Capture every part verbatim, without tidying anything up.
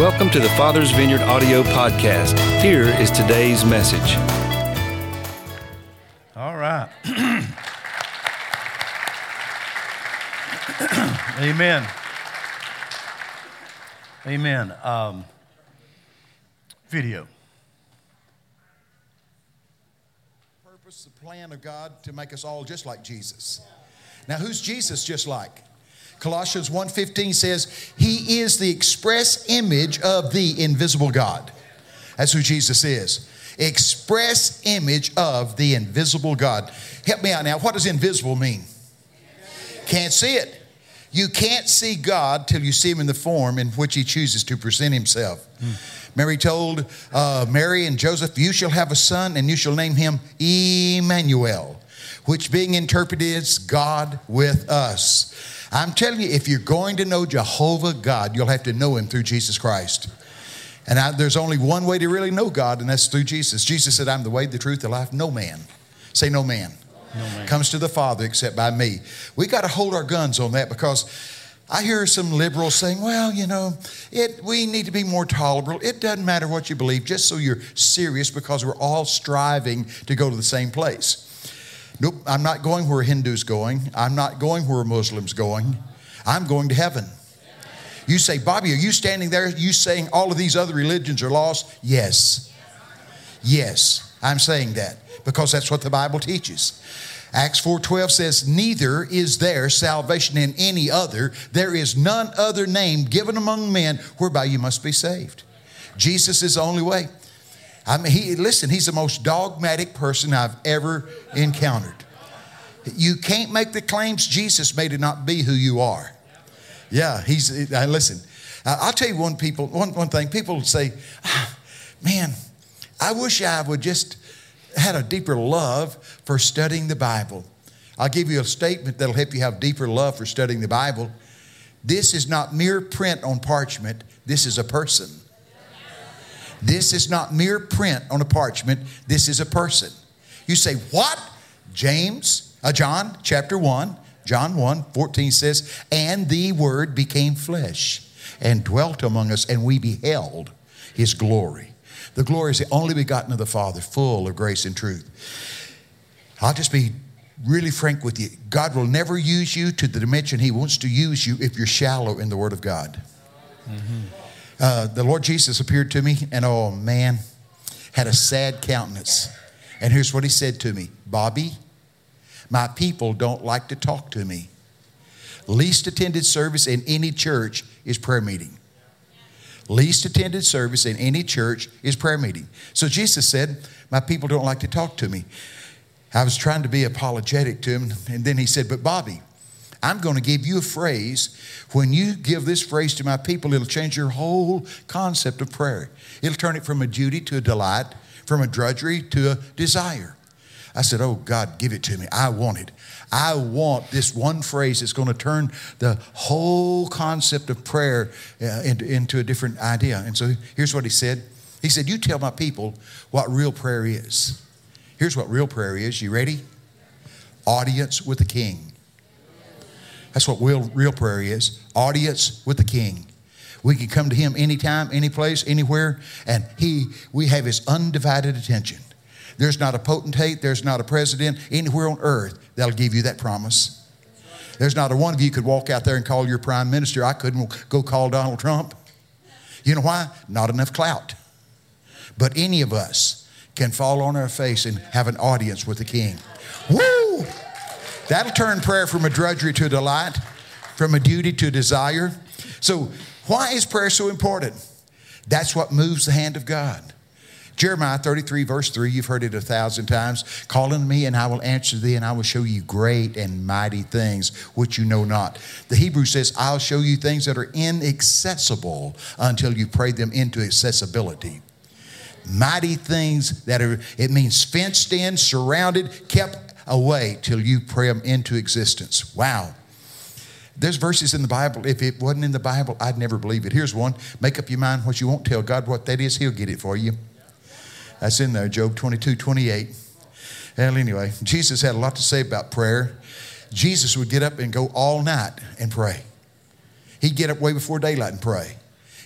Welcome to the Father's Vineyard audio podcast. Here is today's message. All right. Amen. Amen. Um, video. Purpose, the plan of God to make us all just like Jesus. Now, who's Jesus just like? Colossians one fifteen says, He is the express image of the invisible God. That's who Jesus is. Express image of the invisible God. Help me out now. What does invisible mean? Can't see it. You can't see God till you see Him in the form in which He chooses to present Himself. Hmm. Mary told uh, Mary and Joseph, you shall have a son and you shall name him Emmanuel, which being interpreted is God with us. I'm telling you, if you're going to know Jehovah God, you'll have to know Him through Jesus Christ. And I, there's only one way to really know God, and that's through Jesus. Jesus said, I'm the way, the truth, the life. No man. Say no man. No man comes to the Father except by me. We got to hold our guns on that, because I hear some liberals saying, well, you know, it, we need to be more tolerable. It doesn't matter what you believe, just so you're serious, because we're all striving to go to the same place. Nope, I'm not going where a Hindu's going. I'm not going where a Muslim's going. I'm going to heaven. You say, Bobby, are you standing there? You saying all of these other religions are lost? Yes. Yes, I'm saying that because that's what the Bible teaches. Acts four twelve says, neither is there salvation in any other. There is none other name given among men whereby you must be saved. Jesus is the only way. I mean, he, listen, he's the most dogmatic person I've ever encountered. You can't make the claims Jesus made to not be who you are. Yeah, he's, uh, listen, uh, I'll tell you one people, one, one thing. People say, ah, man, I wish I would just had a deeper love for studying the Bible. I'll give you a statement that'll help you have deeper love for studying the Bible. This is not mere print on parchment. This is a person. This is not mere print on a parchment. This is a person. You say, what? James, uh, John chapter one, John one fourteen says, and the Word became flesh and dwelt among us, and we beheld His glory. The glory is the only begotten of the Father, full of grace and truth. I'll just be really frank with you. God will never use you to the dimension He wants to use you if you're shallow in the Word of God. Mm-hmm. Uh, the Lord Jesus appeared to me, and oh man, had a sad countenance. And here's what He said to me, Bobby, my people don't like to talk to me. Least attended service in any church is prayer meeting. Least attended service in any church is prayer meeting. So Jesus said, my people don't like to talk to me. I was trying to be apologetic to Him, and then He said, but Bobby, I'm going to give you a phrase. When you give this phrase to my people, it'll change your whole concept of prayer. It'll turn it from a duty to a delight, from a drudgery to a desire. I said, oh God, give it to me. I want it. I want this one phrase that's going to turn the whole concept of prayer uh, into, into a different idea. And so here's what He said. He said, you tell my people what real prayer is. Here's what real prayer is. You ready? Audience with the King. That's what real, real prayer is. Audience with the King. We can come to Him anytime, any place, anywhere, and He, we have His undivided attention. There's not a potentate, there's not a president anywhere on earth that'll give you that promise. There's not a one of you could walk out there and call your prime minister. I couldn't go call Donald Trump. You know why? Not enough clout. But any of us can fall on our face and have an audience with the King. Woo! That'll turn prayer from a drudgery to a delight, from a duty to a desire. So why is prayer so important? That's what moves the hand of God. Jeremiah thirty-three verse three, you've heard it a thousand times. Call unto me and I will answer thee, and I will show you great and mighty things which you know not. The Hebrew says, I'll show you things that are inaccessible until you pray them into accessibility. Mighty things that are, it means fenced in, surrounded, kept away till you pray them into existence. Wow. There's verses in the Bible. If it wasn't in the Bible, I'd never believe it. Here's one. Make up your mind what you won't. Tell God what that is. He'll get it for you. That's in there, Job twenty-two twenty-eight. Well, anyway, Jesus had a lot to say about prayer. Jesus would get up and go all night and pray. He'd get up way before daylight and pray.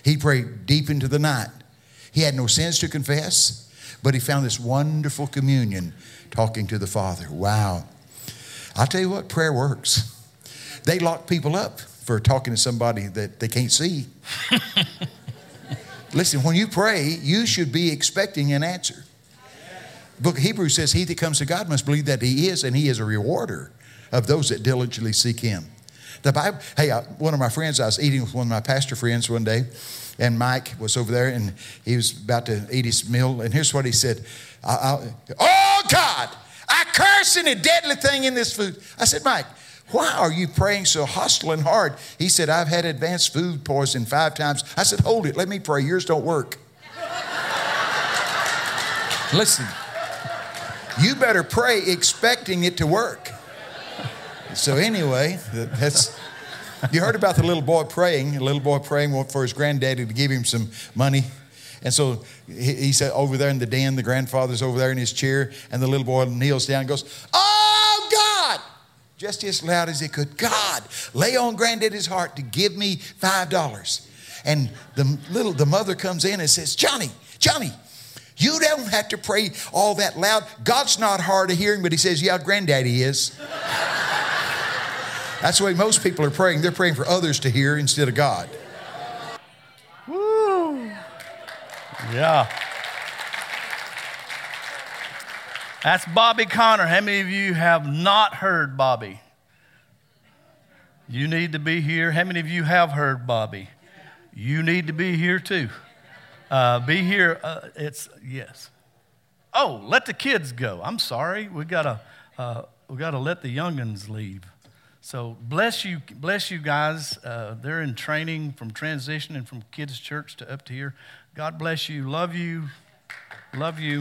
He prayed deep into the night. He had no sins to confess, but he found this wonderful communion talking to the Father. Wow. I'll tell you what, prayer works. They lock people up for talking to somebody that they can't see. Listen, when you pray, you should be expecting an answer. The book of Hebrews says, he that comes to God must believe that he is, and he is a rewarder of those that diligently seek him. The Bible, hey, I, one of my friends, I was eating with one of my pastor friends one day, and Mike was over there, and he was about to eat his meal, and here's what he said. I, I, oh, God, I curse any deadly thing in this food. I said, Mike, why are you praying so hostile and hard? He said, I've had advanced food poisoning five times. I said, hold it, let me pray. Yours don't work. Listen, you better pray expecting it to work. So anyway, that's, you heard about the little boy praying, a little boy praying for his granddaddy to give him some money. And so he, he said over there in the den, the grandfather's over there in his chair, and the little boy kneels down and goes, oh, God, just as loud as he could, God, lay on granddaddy's heart to give me five dollars. And the little, the mother comes in and says, Johnny, Johnny, you don't have to pray all that loud. God's not hard of hearing, but he says, yeah, granddaddy is. That's the way most people are praying. They're praying for others to hear instead of God. Woo. Yeah. That's Bobby Conner. How many of you have not heard Bobby? You need to be here. How many of you have heard Bobby? You need to be here too. Uh, be here. Uh, it's yes. Oh, let the kids go. I'm sorry. We gotta uh, we gotta let the youngins leave. So bless you, bless you guys. Uh, they're in training from transitioning from kids' church to up to here. God bless you. Love you. Love you.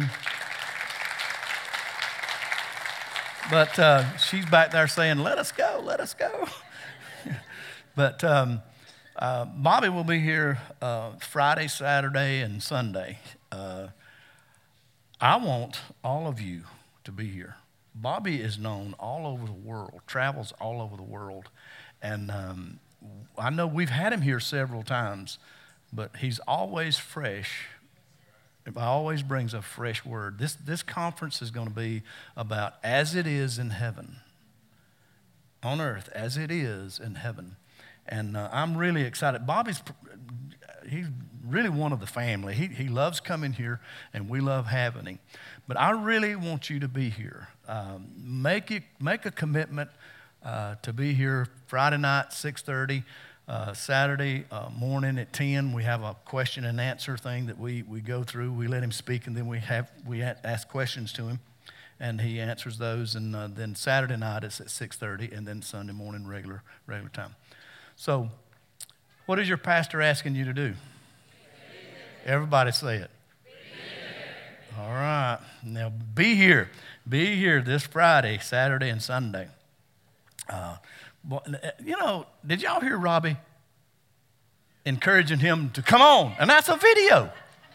But uh, she's back there saying, let us go, let us go. But um, uh, Bobby will be here uh, Friday, Saturday, and Sunday. Uh, I want all of you to be here. Bobby is known all over the world, travels all over the world. And um, I know we've had him here several times, but he's always fresh. He always brings a fresh word. This, this conference is going to be about as it is in heaven, on earth, as it is in heaven. And uh, I'm really excited. Bobby's, he's really one of the family. He, he loves coming here, and we love having him. But I really want you to be here. Um, make it, make a commitment uh, to be here Friday night, six thirty, uh, Saturday uh, morning at ten. We have a question and answer thing that we, we go through. We let him speak, and then we have we ask questions to him, and he answers those. And uh, then Saturday night is at six thirty, and then Sunday morning regular regular time. So, what is your pastor asking you to do? Everybody say it. All right. Now, be here. Be here this Friday, Saturday, and Sunday. Uh, you know, did y'all hear Robbie encouraging him to come on? And that's a video.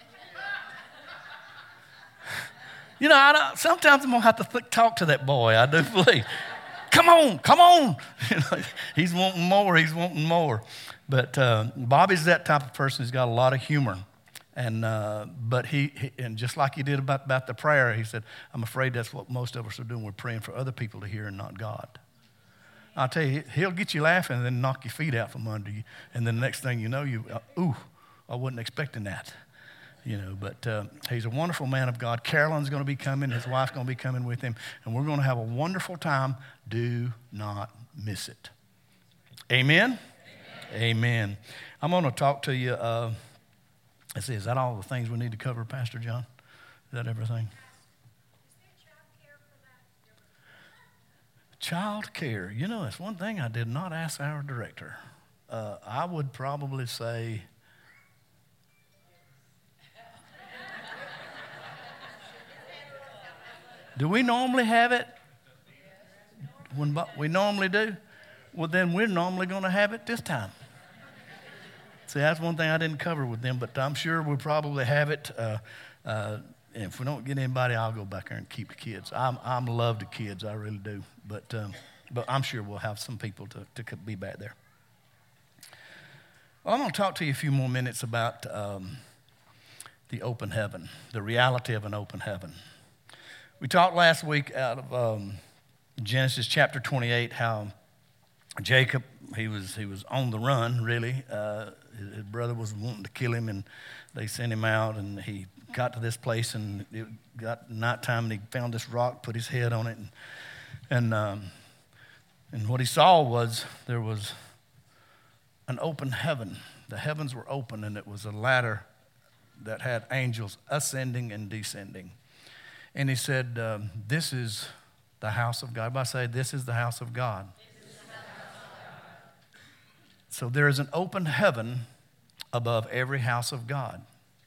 You know, I don't, sometimes I'm going to have to th- talk to that boy, I do believe. Come on, come on. You know, he's wanting more, he's wanting more. But uh, Bobby's that type of person who's got a lot of humor. And uh, but he, he and just like he did about, about the prayer, he said, I'm afraid that's what most of us are doing. We're praying for other people to hear and not God. I'll tell you, he'll get you laughing and then knock your feet out from under you. And then the next thing you know, you, uh, ooh, I wasn't expecting that. You know, but uh, he's a wonderful man of God. Carolyn's going to be coming. His wife's going to be coming with him. And we're going to have a wonderful time. Do not miss it. Amen? Amen. Amen. I'm going to talk to you. Uh, let's see, is that all the things we need to cover, Pastor John? Is that everything? Child care. You know, it's one thing I did not ask our director. Uh, I would probably say... Do we normally have it? When we normally do? Well, then we're normally going to have it this time. See, that's one thing I didn't cover with them, but I'm sure we'll probably have it. Uh, uh, and if we don't get anybody, I'll go back there and keep the kids. I'm, I'm love the kids, I really do. But um, but I'm sure we'll have some people to, to be back there. Well, I'm going to talk to you a few more minutes about um, the open heaven, the reality of an open heaven. We talked last week out of um, Genesis chapter twenty-eight how Jacob, he was he was on the run, really. Uh, his, his brother was wanting to kill him, and they sent him out, and he got to this place, and it got nighttime, and he found this rock, put his head on it, and and, um, and what he saw was there was an open heaven. The heavens were open, and it was a ladder that had angels ascending and descending. And he said, um, this is the house of God. Everybody say, this is the house of God. So there is an open heaven above every house of God.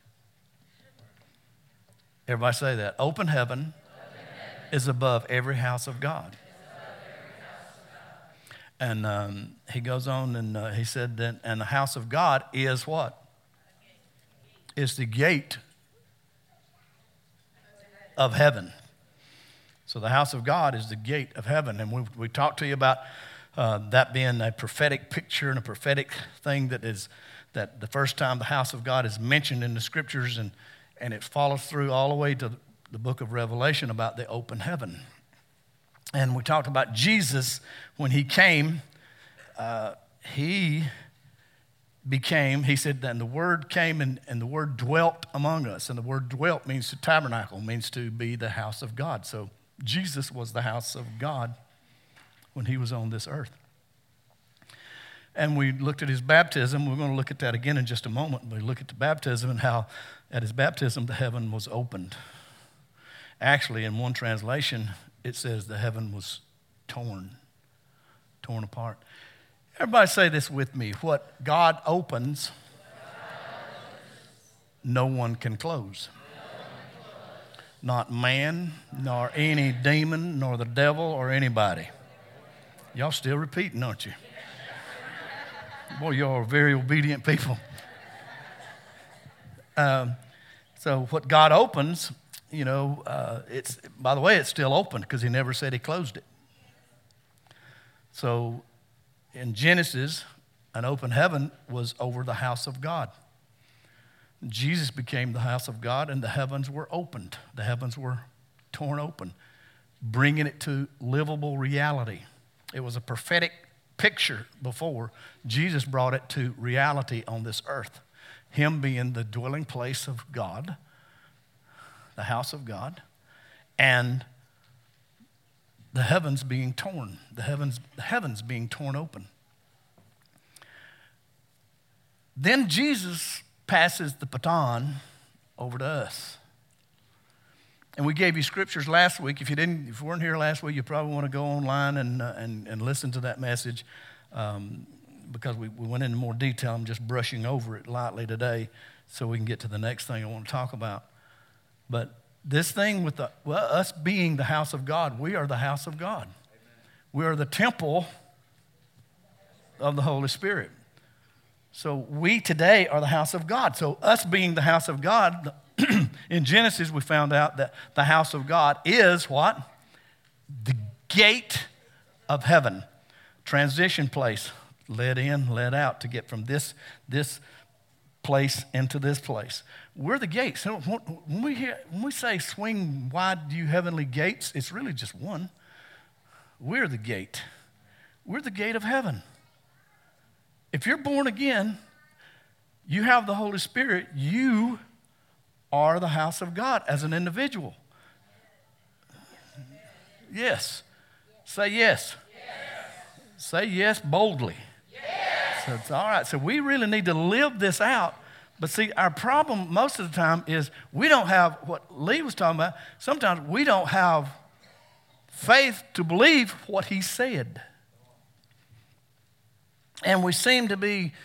Everybody say that. Open heaven, open heaven. is above every house of God. And um, he goes on and uh, he said that, and the house of God is what? Is the gate of heaven. So the house of God is the gate of heaven. And we, we talked to you about uh, that being a prophetic picture and a prophetic thing that is, that the first time the house of God is mentioned in the scriptures, and, and it follows through all the way to the book of Revelation about the open heaven. And we talked about Jesus when he came, uh, he became, he said, and the word came and, and the word dwelt among us. And the word dwelt means to tabernacle, means to be the house of God. So Jesus was the house of God when he was on this earth. And we looked at his baptism. We're going to look at that again in just a moment. We look at the baptism and how at his baptism the heaven was opened. Actually, in one translation, it says the heaven was torn, torn apart. Everybody say this with me. What God opens, no one can close. Not man, nor any demon, nor the devil, or anybody. Y'all still repeating, aren't you? Boy, y'all are very obedient people. Um, so what God opens, you know, uh, it's, by the way, it's still open because he never said he closed it. So in Genesis, an open heaven was over the house of God. Jesus became the house of God, and the heavens were opened. The heavens were torn open, bringing it to livable reality. It was a prophetic picture before. Jesus brought it to reality on this earth, him being the dwelling place of God, the house of God, and the heavens being torn, the heavens, the heavens being torn open. Then Jesus passes the baton over to us. And we gave you scriptures last week. If you didn't, if you weren't here last week, you probably want to go online and uh, and, and listen to that message um, because we, we went into more detail. I'm just brushing over it lightly today so we can get to the next thing I want to talk about. But this thing with the, well, us being the house of God, we are the house of God. Amen. We are the temple of the Holy Spirit. So we today are the house of God. So us being the house of God, in Genesis we found out that the house of God is what? The gate of heaven. Transition place. Let in, let out to get from this, this place into this place. We're the gates. So when we hear, when we say swing wide you heavenly gates, it's really just one. We're the gate. We're the gate of heaven. If you're born again, you have the Holy Spirit, you are the house of God as an individual. Yes. Say yes. Yes. Say yes boldly. Yes. So it's all right. So we really need to live this out. But see, our problem most of the time is we don't have what Lee was talking about. Sometimes we don't have faith to believe what he said. And we seem to be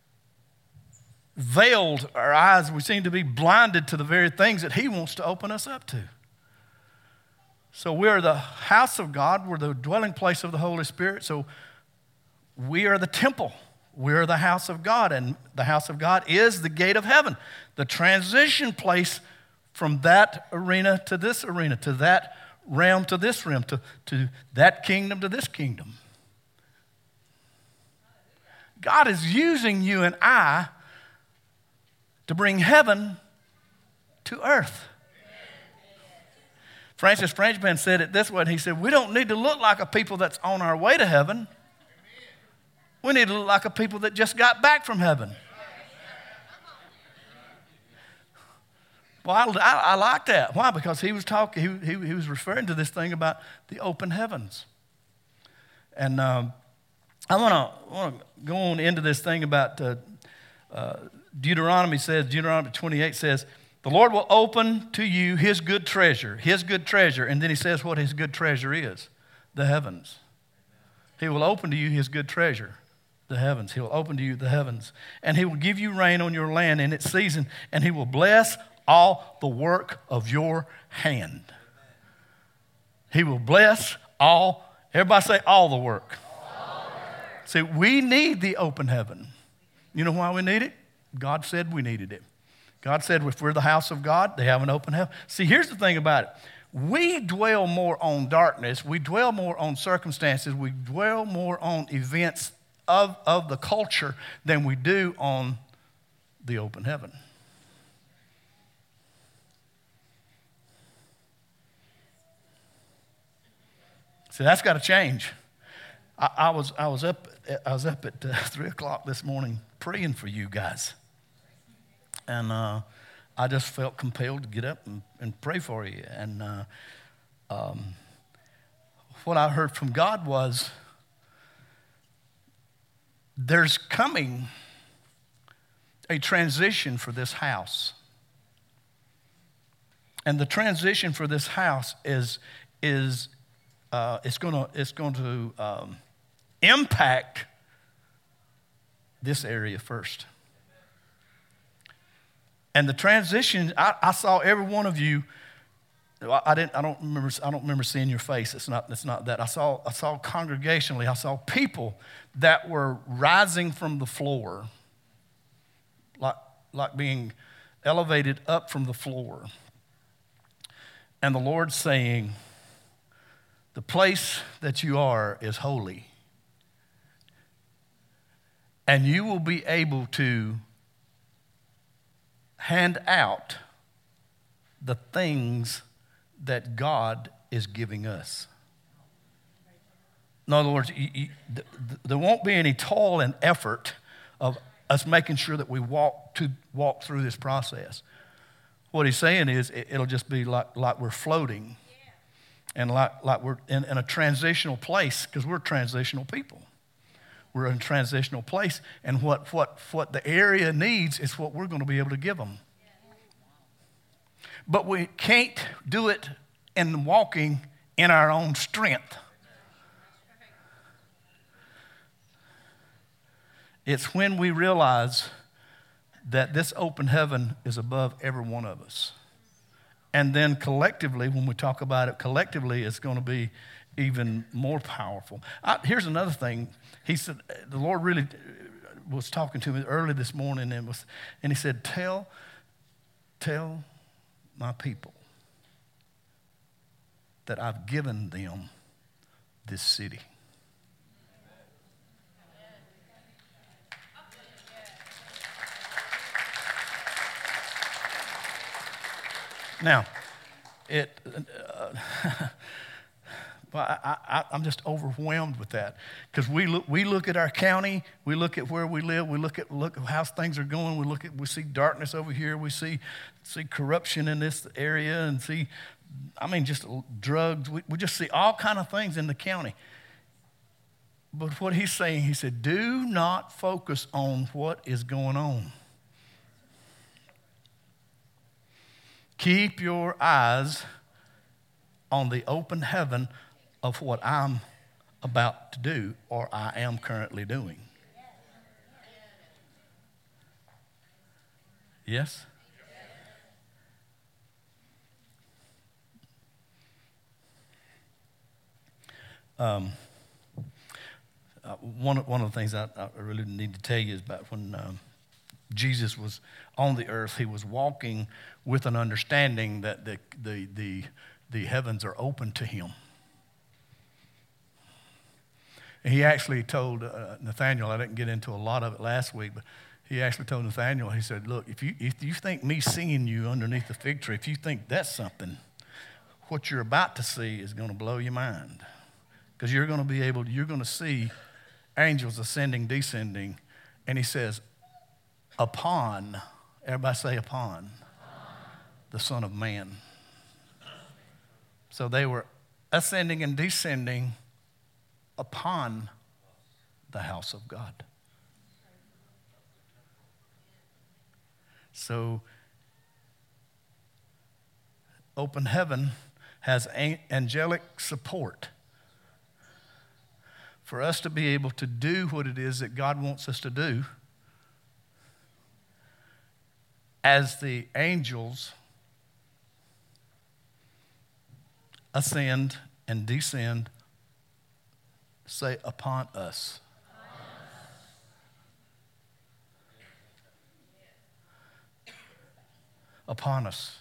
veiled, our eyes, we seem to be blinded to the very things that he wants to open us up to. So we're the house of God, we're the dwelling place of the Holy Spirit, so we are the temple. We're the house of God, and the house of God is the gate of heaven, the transition place from that arena to this arena, to that realm to this realm, to, to that kingdom to this kingdom. God is using you and I to bring heaven to earth. Francis Frangipan said it this way. He said, we don't need to look like a people that's on our way to heaven. We need to look like a people that just got back from heaven. Well, I, I, I like that. Why? Because he was talking, he, he, he was referring to this thing about the open heavens. And um, I want to want to go on into this thing about uh, uh, Deuteronomy says, Deuteronomy twenty-eight says, the Lord will open to you his good treasure, his good treasure. And then he says what his good treasure is, the heavens. He will open to you his good treasure, the heavens. He will open to you the heavens. And he will give you rain on your land in its season, and he will bless all the work of your hand. He will bless all, everybody say all the work. All the work. See, we need the open heaven. You know why we need it? God said we needed it. God said if we're the house of God, they have an open heaven. See, here's the thing about it. We dwell more on darkness. We dwell more on circumstances. We dwell more on events of, of the culture than we do on the open heaven. See, that's got to change. I, I was I was up I was up at uh, three o'clock this morning praying for you guys, and uh, I just felt compelled to get up and, and pray for you. And uh, um, what I heard from God was, there's coming a transition for this house, and the transition for this house is is. Uh, it's going to it's going to um, impact this area first. And the transition, I, I saw every one of you. I didn't. I don't remember. I don't remember seeing your face. It's not. It's not that. I saw. I saw congregationally. I saw people that were rising from the floor, like like being elevated up from the floor, and the Lord saying, the place that you are is holy. And you will be able to hand out the things that God is giving us. In other words, you, you, th- th- there won't be any toil and effort of us making sure that we walk to walk through this process. What he's saying is it, it'll just be like, like we're floating. And like, like we're in, in a transitional place, because we're transitional people. We're in a transitional place, and what, what, what the area needs is what we're going to be able to give them. But we can't do it in walking in our own strength. It's when we realize that this open heaven is above every one of us. And then collectively, when we talk about it collectively, it's going to be even more powerful. I, here's another thing. He said, the Lord really was talking to me early this morning, and, was, and he said, tell, tell my people that I've given them this city. Now, it, uh, well, I, I, I'm just overwhelmed with that, because we look, we look at our county, we look at where we live, we look at look at how things are going, we look at we see darkness over here, we see see corruption in this area, and see, I mean, just drugs. We, we just see all kind of things in the county. But what he's saying, he said, do not focus on what is going on. Keep your eyes on the open heaven of what I'm about to do, or I am currently doing. Yes? Um, uh, one, one of the things I, I really need to tell you is about when um, Jesus was on the earth, he was walking with an understanding that the, the, the, the heavens are open to him. And he actually told uh, Nathaniel, I didn't get into a lot of it last week, but he actually told Nathaniel, he said, look, if you, if you think me seeing you underneath the fig tree, if you think that's something, what you're about to see is going to blow your mind. Because you're going to be able, you're going to see angels ascending, descending. And he says, upon, everybody say upon, the Son of Man. So they were ascending and descending upon the house of God. So open heaven has angelic support for us to be able to do what it is that God wants us to do as the angels ascend and descend, say, upon us. Upon us.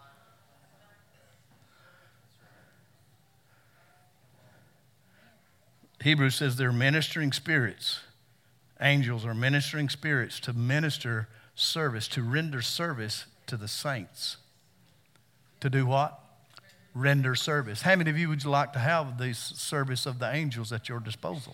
Hebrews says they're ministering spirits. Angels are ministering spirits to minister service, to render service to the saints. To do what? Render service. How many of you would you like to have the service of the angels at your disposal?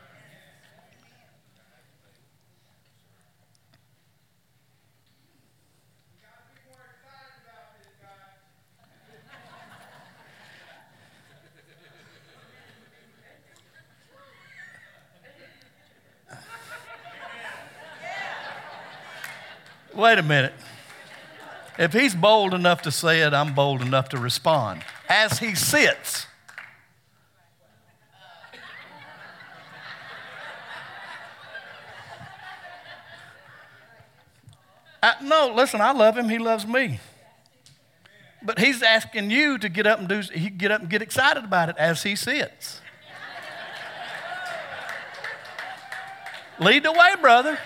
Wait a minute. If he's bold enough to say it, I'm bold enough to respond. As he sits. I, no, listen, I love him. He loves me. But he's asking you to get up and do, he get up and get excited about it as he sits. Lead the way, brother.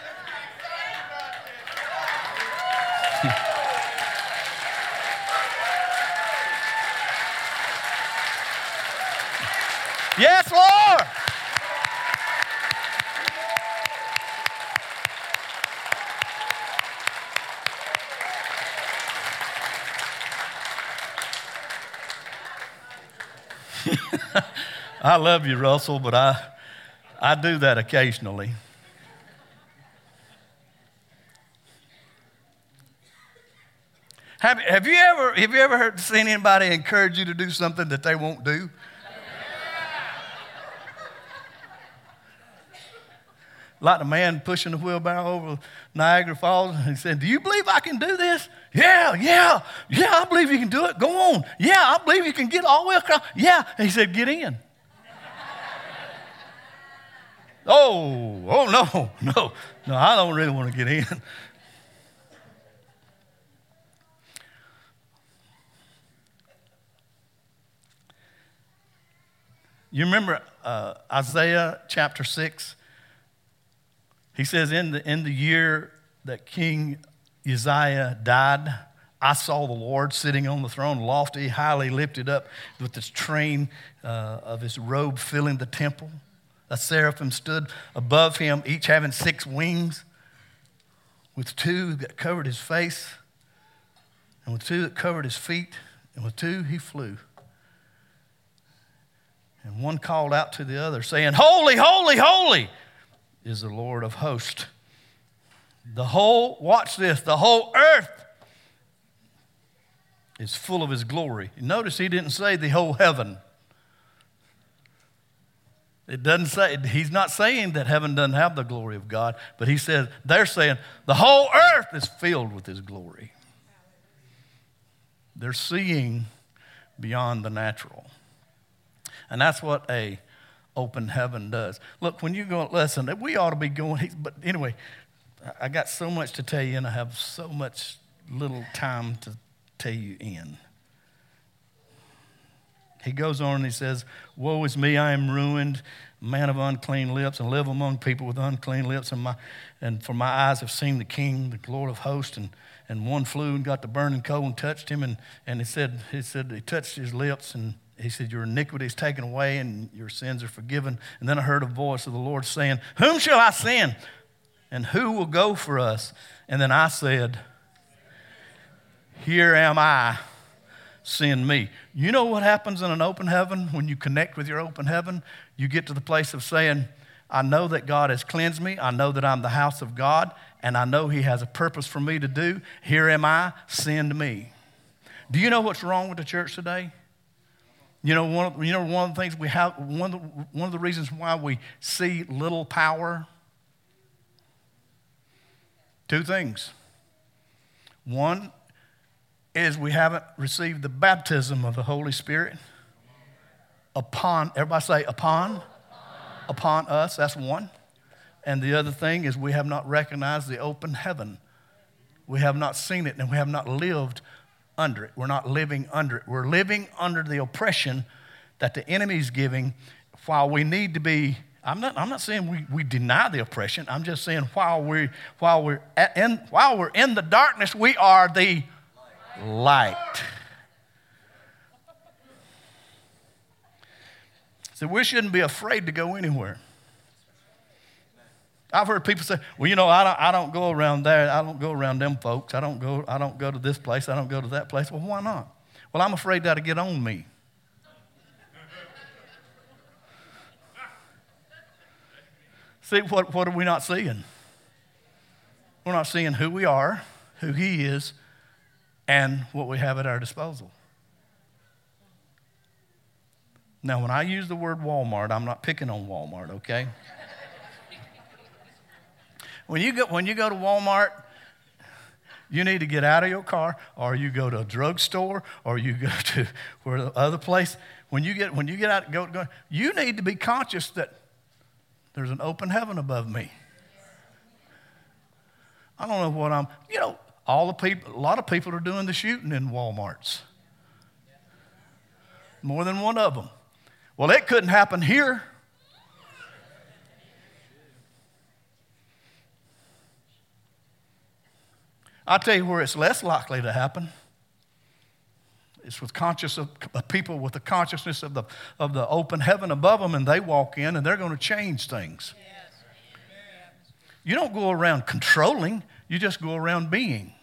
Yes, Lord. I love you, Russell, but I, I do that occasionally. Have, have you ever have you ever heard, seen anybody encourage you to do something that they won't do? Like the man pushing the wheelbarrow over Niagara Falls, and he said, do you believe I can do this? Yeah, yeah, yeah, I believe you can do it. Go on. Yeah, I believe you can get all the way across. Yeah. And he said, get in. oh, oh, no, no, no, I don't really want to get in. You remember uh, Isaiah chapter six? He says, in the, in the year that King Uzziah died, I saw the Lord sitting on the throne, lofty, highly lifted up, with this train uh, of his robe filling the temple. A seraphim stood above him, each having six wings, with two that covered his face, and with two that covered his feet, and with two he flew. And one called out to the other, saying, holy, holy, holy is the Lord of hosts. The whole, watch this, the whole earth is full of his glory. Notice he didn't say the whole heaven. It doesn't say, he's not saying that heaven doesn't have the glory of God, but he says, they're saying the whole earth is filled with his glory. They're seeing beyond the natural. And that's what a open heaven does. Look, when you go, listen, we ought to be going, but anyway, I got so much to tell you, and I have so much little time to tell you in. He goes on and he says, woe is me, I am ruined, man of unclean lips, and live among people with unclean lips, and my and for my eyes have seen the King, the Lord of hosts. And, and one flew and got the burning coal and touched him, and, and he said, he said he touched his lips, and he said, your iniquity is taken away and your sins are forgiven. And then I heard a voice of the Lord saying, whom shall I send? And who will go for us? And then I said, here am I, send me. You know what happens in an open heaven when you connect with your open heaven? You get to the place of saying, I know that God has cleansed me. I know that I'm the house of God, and I know he has a purpose for me to do. Here am I, send me. Do you know what's wrong with the church today? You know, one of, you know, one of the things we have, one of the, one of the reasons why we see little power? Two things. One is we haven't received the baptism of the Holy Spirit upon, everybody say upon, upon, upon us, that's one. And the other thing is we have not recognized the open heaven. We have not seen it and we have not lived under it. We're not living under it. We're living under the oppression that the enemy's giving while we need to be, I'm not, I'm not saying we, we deny the oppression. I'm just saying while, we, while, we're at, in, while we're in the darkness, we are the light. So we shouldn't be afraid to go anywhere. I've heard people say, well, you know, I don't, I don't go around there. I don't go around them folks. I don't go, I don't go to this place. I don't go to that place. Well, why not? Well, I'm afraid that'll get on me. See, what, what are we not seeing? We're not seeing who we are, who he is, and what we have at our disposal. Now, when I use the word Walmart, I'm not picking on Walmart, okay? When you go, when you go to Walmart, you need to get out of your car, or you go to a drugstore, or you go to where the other place. When you get when you get out, go, go. You need to be conscious that there's an open heaven above me. I don't know what I'm. You know, all the people. A lot of people are doing the shooting in Walmarts. More than one of them. Well, it couldn't happen here. I'll tell you where it's less likely to happen. It's with conscious of, of people with the consciousness of the, of the open heaven above them, and they walk in and they're going to change things. Yes. You don't go around controlling, you just go around being.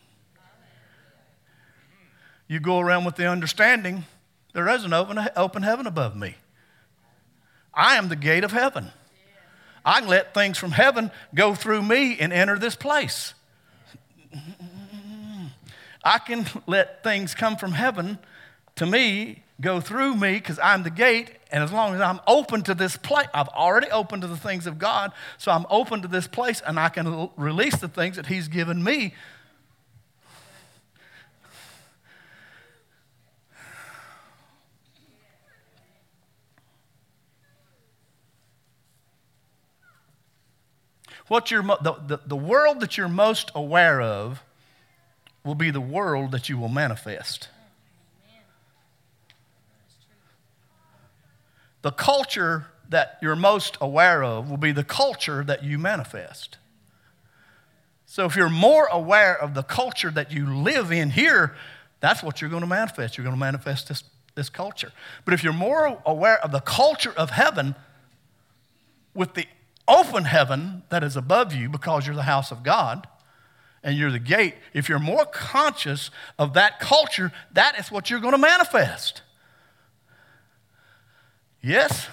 You go around with the understanding there is an open, open heaven above me. I am the gate of heaven. I can let things from heaven go through me and enter this place. I can let things come from heaven to me, go through me, because I'm the gate, and as long as I'm open to this place, I've already opened to the things of God, so I'm open to this place, and I can l- release the things that he's given me. What you're, the, the, the world that you're most aware of will be the world that you will manifest. The culture that you're most aware of will be the culture that you manifest. So if you're more aware of the culture that you live in here, that's what you're going to manifest. You're going to manifest this, this culture. But if you're more aware of the culture of heaven with the open heaven that is above you because you're the house of God, and you're the gate, if you're more conscious of that culture, that is what you're going to manifest. Yes?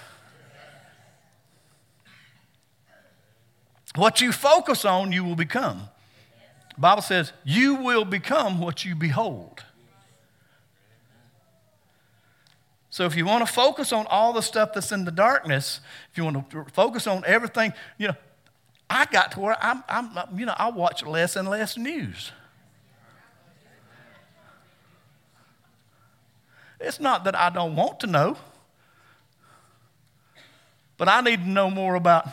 What you focus on, you will become. The Bible says, you will become what you behold. So if you want to focus on all the stuff that's in the darkness, if you want to focus on everything, you know, I got to where I'm, I'm, you know, I watch less and less news. It's not that I don't want to know, but I need to know more about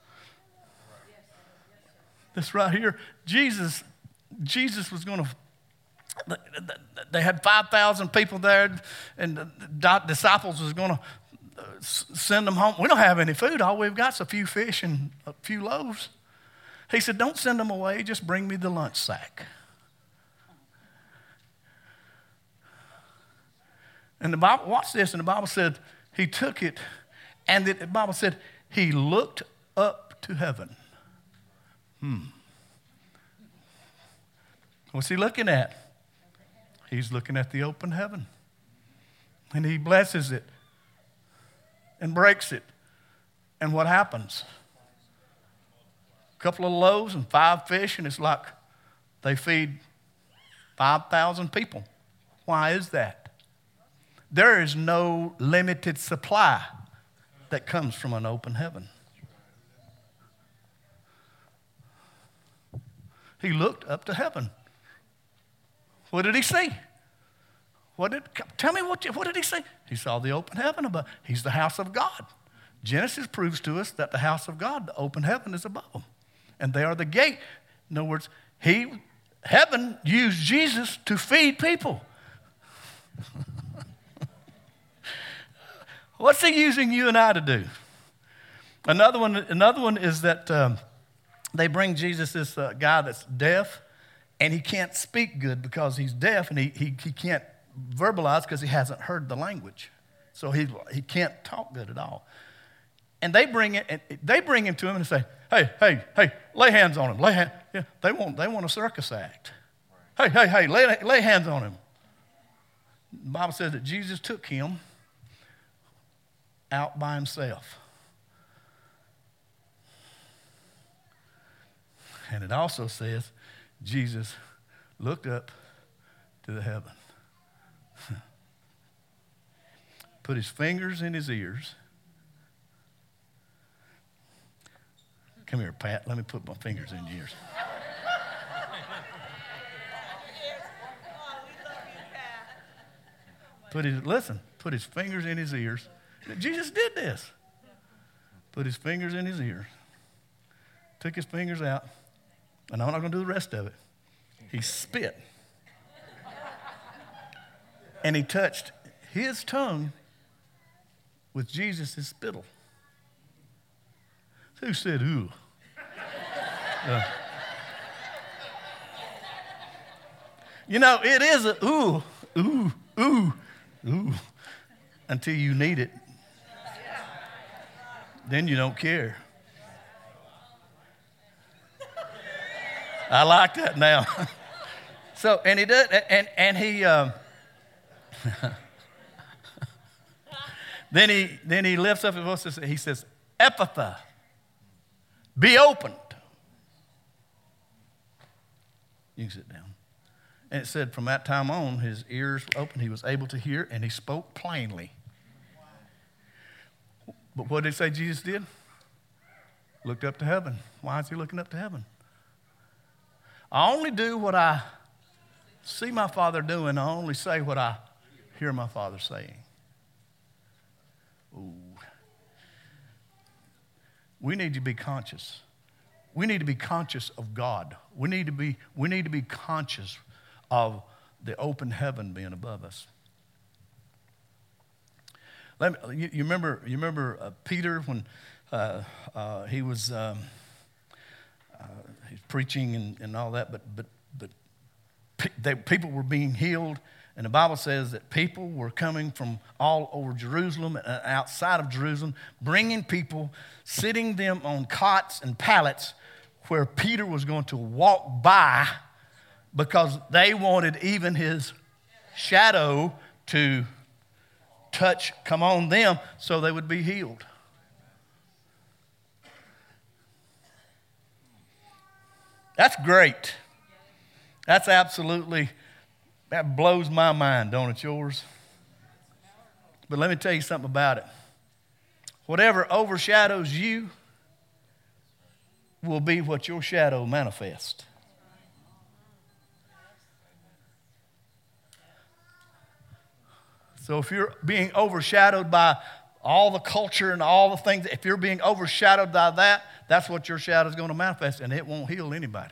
this right here. Jesus, Jesus was going to, they had five thousand people there, and the disciples was going to send them home. We don't have any food. All we've got is a few fish and a few loaves. He said, don't send them away. Just bring me the lunch sack. And the Bible, watch this, and the Bible said he took it, and the Bible said he looked up to heaven. Hmm. What's he looking at? He's looking at the open heaven. And he blesses it and breaks it. And what happens? A couple of loaves and five fish, and it's like they feed five thousand people. Why is that? There is no limited supply that comes from an open heaven. He looked up to heaven. What did he see? What did, tell me, what, what did he see? He saw the open heaven above. He's the house of God. Genesis proves to us that the house of God, the open heaven, is above them. And they are the gate. In other words, he, heaven used Jesus to feed people. What's he using you and I to do? Another one, another one is that um, they bring Jesus this uh, guy that's deaf, and he can't speak good because he's deaf, and he, he, he can't verbalize because he hasn't heard the language. So he, he can't talk good at all. And they bring it, they bring him to him and say, hey, hey, hey, lay hands on him. Lay hand. Yeah, they want, they want a circus act. Hey, hey, hey, lay, lay hands on him. The Bible says that Jesus took him out by himself. And it also says Jesus looked up to the heaven, put his fingers in his ears. Come here, Pat. Let me put my fingers in your ears. Put his, listen, put his fingers in his ears. Jesus did this. Put his fingers in his ears. Took his fingers out. And I'm not going to do the rest of it. He spit. And he touched his tongue with Jesus' spittle. Who said, ooh? Uh, you know, it is a ooh, ooh, ooh, ooh, until you need it. Then you don't care. I like that now. So, and he did, and, and he, um, then he, then he lifts up his voice and he says, Ephphatha, be opened. You can sit down. And it said from that time on, his ears were open. He was able to hear, and he spoke plainly. But what did it say Jesus did? Looked up to heaven. Why is he looking up to heaven? I only do what I see my Father doing. I only say what I hear my Father saying. Ooh. We need to be conscious. We need to be conscious of God. We need to be, we need to be conscious of the open heaven being above us. Let me, you, you remember, you remember uh, Peter when uh, uh, he was um, uh, he's preaching and, and all that, but but but pe- they, people were being healed, and the Bible says that people were coming from all over Jerusalem and outside of Jerusalem, bringing people, sitting them on cots and pallets where Peter was going to walk by because they wanted even his shadow to touch, come on them, so they would be healed. That's great. That's absolutely, that blows my mind, don't it, yours? But let me tell you something about it. Whatever overshadows you will be what your shadow manifests. So if you're being overshadowed by all the culture and all the things, if you're being overshadowed by that, that's what your shadow is going to manifest, and it won't heal anybody.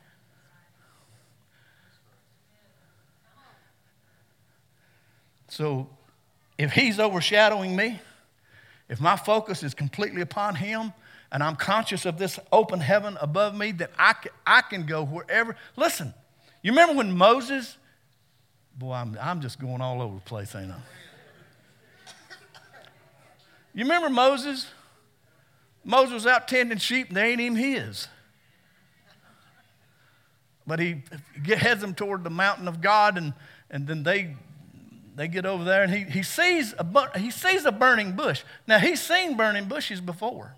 So if he's overshadowing me, if my focus is completely upon him, and I'm conscious of this open heaven above me, then I can, I can go wherever. Listen, you remember when Moses, boy, I'm, I'm just going all over the place, ain't I? You remember Moses? Moses was out tending sheep and they ain't even his. But he heads them toward the mountain of God, and, and then they they get over there, and he, he, sees a, he sees a burning bush. Now, he's seen burning bushes before.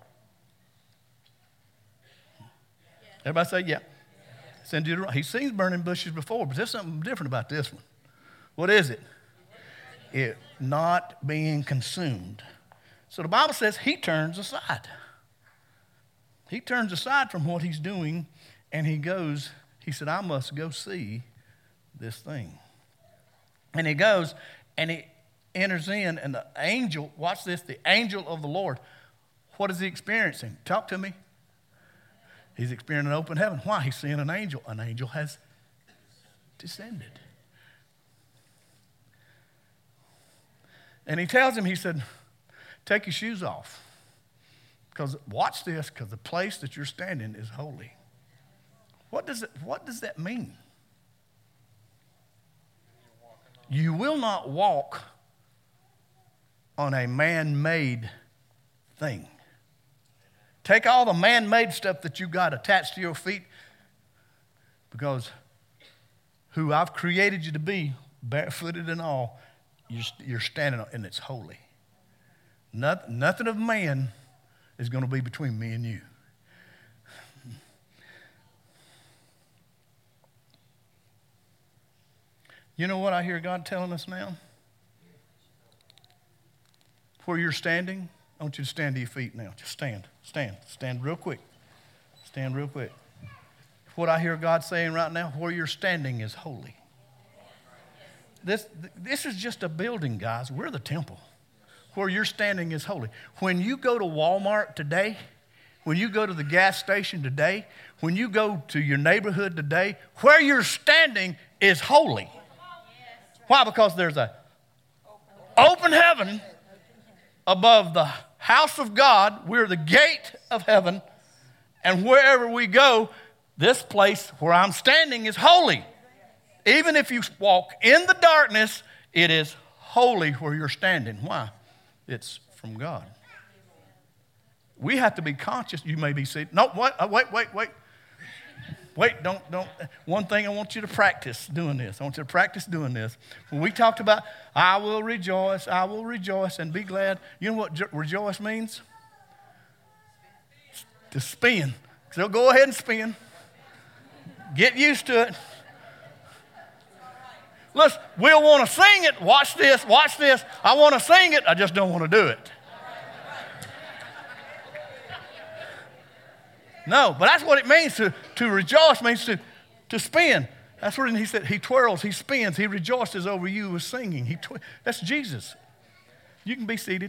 Everybody say, yeah. It's in Deuteronomy. He's seen burning bushes before, but there's something different about this one. What is it? It not being consumed. So the Bible says he turns aside. He turns aside from what he's doing, and he goes, he said, I must go see this thing. And he goes, and he enters in, and the angel, watch this, the angel of the Lord, what is he experiencing? Talk to me. He's experiencing an open heaven. Why? He's seeing an angel. An angel has descended. And he tells him, he said, take your shoes off. Because, watch this, because the place that you're standing is holy. What does it, what does that mean? You will not walk on a man-made thing. Take all the man-made stuff that you got attached to your feet, because who I've created you to be, barefooted and all, you're, you're standing on, and it's holy. Not, nothing of man is going to be between me and you. You know what I hear God telling us now? Where you're standing, I want you to stand to your feet now. Just stand, stand, stand real quick. Stand real quick. What I hear God saying right now, where you're standing is holy. This, this is just a building, guys. We're the temple. Where you're standing is holy. When you go to Walmart today, when you go to the gas station today, when you go to your neighborhood today, where you're standing is holy. Why? Because there's a open heaven above the house of God. We're the gate of heaven. And wherever we go, this place where I'm standing is holy. Even if you walk in the darkness, it is holy where you're standing. Why? It's from God. We have to be conscious. You may be seated. No, wait, wait, wait, wait. Wait, don't, don't. One thing I want you to practice doing this. I want you to practice doing this. When we talked about, I will rejoice, I will rejoice and be glad. You know what rejoice means? To spin. So go ahead and spin. Get used to it. Listen, we'll want to sing it. Watch this, watch this. I want to sing it, I just don't want to do it. No, but that's what it means to, to rejoice, means to, to spin. That's what he said. He twirls, he spins, he rejoices over you with singing. He twi- That's Jesus. You can be seated.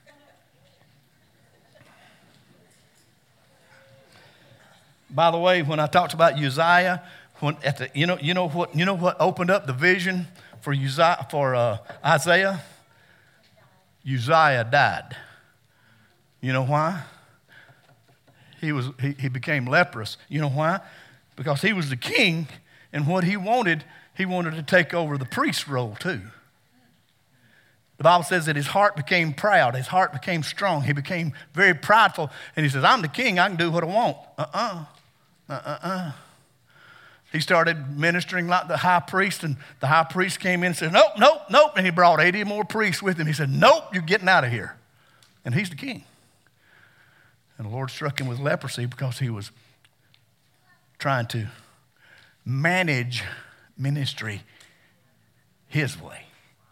By the way, when I talked about Uzziah, when at the, you know, you know what, you know what opened up the vision for Uzziah, for uh, Isaiah? Uzziah died. You know why? He, was, he, he became leprous. You know why? Because he was the king, and what he wanted, he wanted to take over the priest's role too. The Bible says that his heart became proud. His heart became strong. He became very prideful. And he says, I'm the king. I can do what I want. Uh-uh. Uh-uh-uh. He started ministering like the high priest, and the high priest came in and said, nope, nope, nope. And he brought eighty more priests with him. He said, nope, you're getting out of here. And he's the king. And the Lord struck him with leprosy because he was trying to manage ministry his way.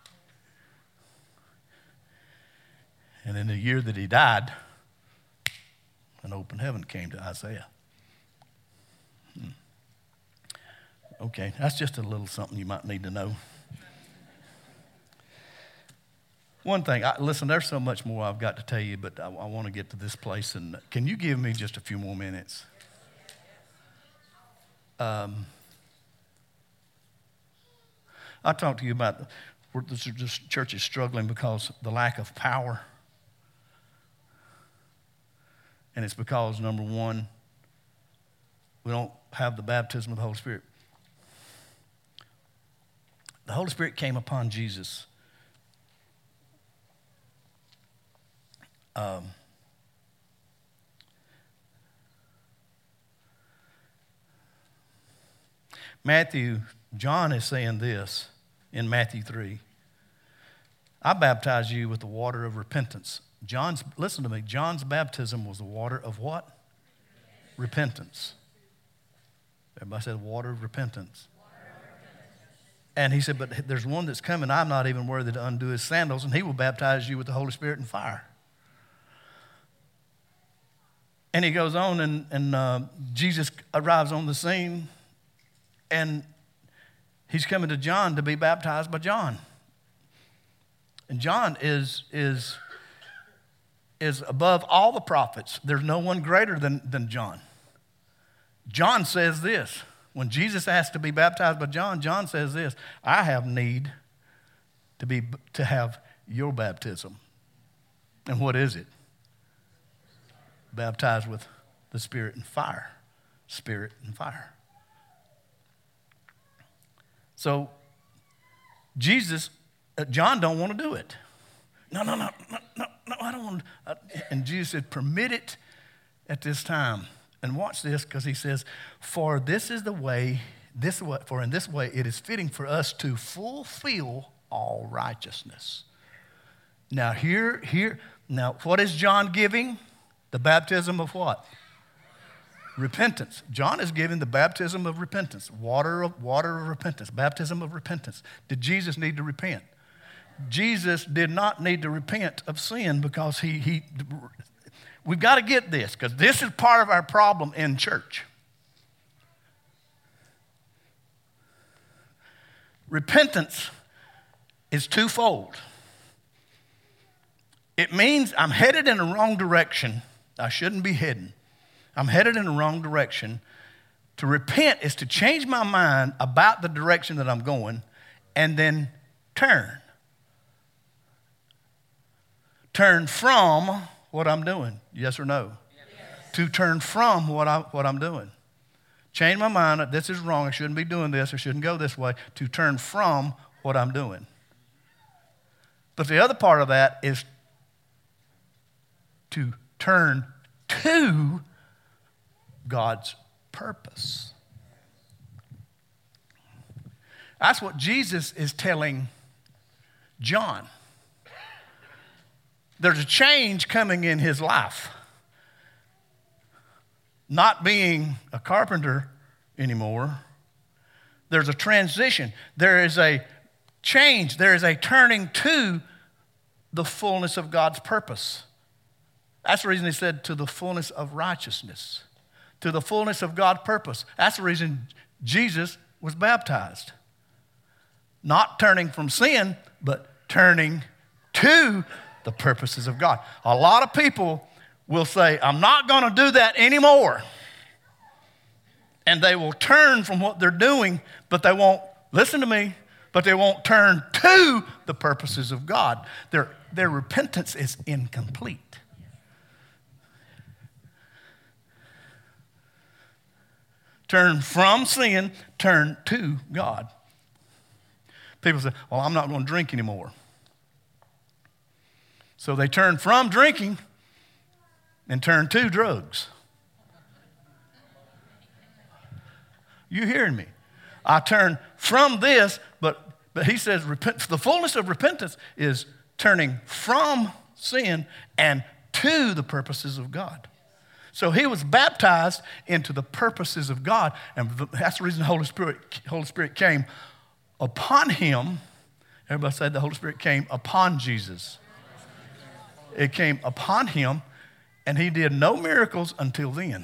And in the year that he died, an open heaven came to Isaiah. Hmm. Okay, that's just a little something you might need to know. One thing, I, listen, there's so much more I've got to tell you, but I, I want to get to this place. And can you give me just a few more minutes? Um, I talked to you about where this, this church is struggling because of the lack of power. And it's because, number one, we don't have the baptism of the Holy Spirit. The Holy Spirit came upon Jesus Um, Matthew, John is saying this in Matthew three. I baptize you with the water of repentance. John's, listen to me, John's baptism was the water of what? Repentance. Everybody said water of repentance. And he said, but there's one that's coming, I'm not even worthy to undo his sandals, and he will baptize you with the Holy Spirit and fire. And he goes on, and, and uh, Jesus arrives on the scene, and he's coming to John to be baptized by John. And John is, is, is above all the prophets. There's no one greater than, than John. John says this. When Jesus asked to be baptized by John, John says this, I have need to be to have your baptism. And what is it? Baptized with the Spirit and fire. Spirit and fire. So Jesus, uh, John don't want to do it. No, no, no, no, no, no, I don't want to. Uh, and Jesus said, permit it at this time. And watch this, because he says, for this is the way, this way, for in this way it is fitting for us to fulfill all righteousness. Now here, here, now what is John giving? The baptism of what? Repentance. John is giving the baptism of repentance, water of, water of repentance, baptism of repentance. Did Jesus need to repent? Jesus did not need to repent of sin because he, he we've got to get this, because this is part of our problem in church. Repentance is twofold. It means I'm headed in the wrong direction. I shouldn't be heading. I'm headed in the wrong direction. To repent is to change my mind about the direction that I'm going and then turn. Turn from what I'm doing, yes or no? Yes. To turn from what, I, what I'm doing. Change my mind, this is wrong, I shouldn't be doing this, I shouldn't go this way, to turn from what I'm doing. But the other part of that is to turn to God's purpose. That's what Jesus is telling John. There's a change coming in his life. Not being a carpenter anymore, there's a transition. There is a change. There is a turning to the fullness of God's purpose. That's the reason he said to the fullness of righteousness. To the fullness of God's purpose. That's the reason Jesus was baptized. Not turning from sin, but turning to the purposes of God. A lot of people will say, I'm not going to do that anymore. And they will turn from what they're doing, but they won't, listen to me, but they won't turn to the purposes of God. Their, their repentance is incomplete. Turn from sin, turn to God. People say, well, I'm not going to drink anymore. So they turn from drinking and turn to drugs. You hearing me? I turn from this, but, but he says repent, the fullness of repentance is turning from sin and to the purposes of God. So he was baptized into the purposes of God, and that's the reason the Holy Spirit, Holy Spirit came upon him. Everybody said the Holy Spirit came upon Jesus. It came upon him, and he did no miracles until then.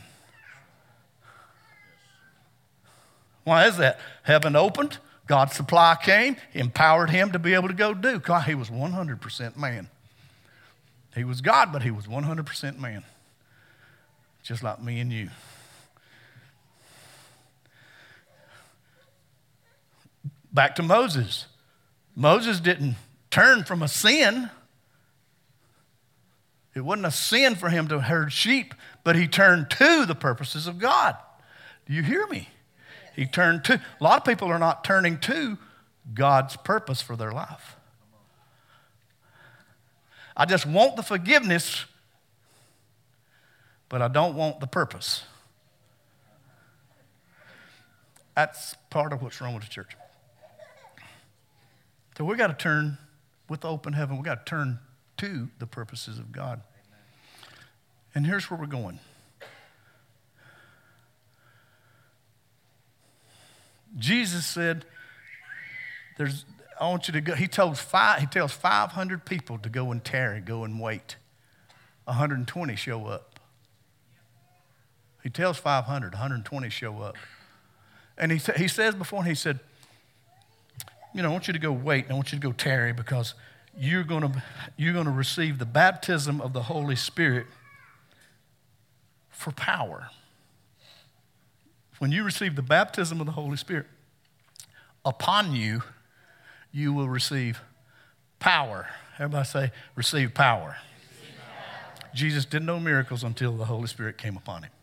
Why is that? Heaven opened, God's supply came, empowered him to be able to go do. God, he was one hundred percent man. He was God, but he was one hundred percent man. Just like me and you. Back to Moses. Moses didn't turn from a sin. It wasn't a sin for him to herd sheep, but he turned to the purposes of God. Do you hear me? He turned to. A lot of people are not turning to God's purpose for their life. I just want the forgiveness but I don't want the purpose. That's part of what's wrong with the church. So we got to turn, with open heaven, we got to turn to the purposes of God. And here's where we're going. Jesus said, "There's. I want you to go." He told five. He tells five hundred people to go and tarry, go and wait. one hundred twenty show up. He tells five hundred. one hundred twenty show up. And he he says before, he said, "You know, I want you to go wait. And I want you to go tarry because you're gonna you're gonna receive the baptism of the Holy Spirit for power." When you receive the baptism of the Holy Spirit, upon you, you will receive power. Everybody say, receive power. Receive power. Jesus did no miracles until the Holy Spirit came upon him.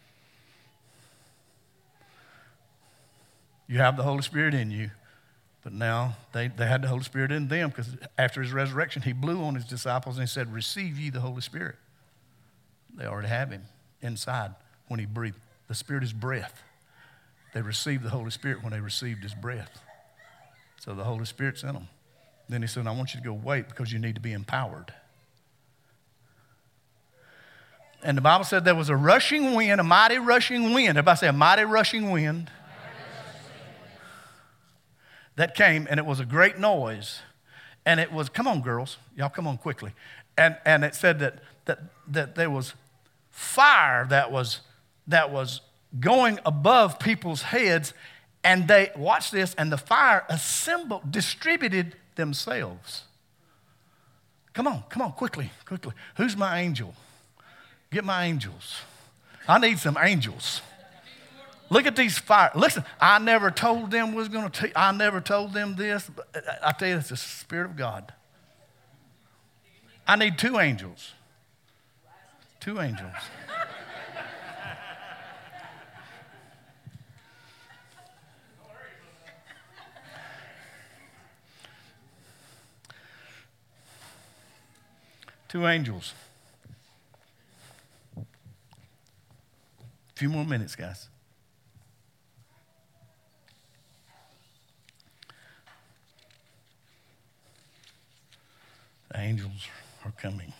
You have the Holy Spirit in you, but now they, they had the Holy Spirit in them because after his resurrection, he blew on his disciples and he said, receive ye the Holy Spirit. They already have him inside when he breathed. The Spirit is breath. They received the Holy Spirit when they received his breath. So the Holy Spirit's in them. Then he said, I want you to go wait because you need to be empowered. And the Bible said there was a rushing wind, a mighty rushing wind. Everybody say a mighty rushing wind. That came, and it was a great noise. And it was, come on, girls. Y'all come on quickly. And and it said that that that there was fire that was that was going above people's heads, and they, watch this, and the fire assembled, distributed themselves. Come on, come on, quickly, quickly. Who's my angel? Get my angels. I need some angels. Look at these fire. Listen, I never told them was going to. I never told them this. But I tell you, it's the Spirit of God. I need two angels. Two angels. Two angels. A few more minutes, guys. The angels are coming.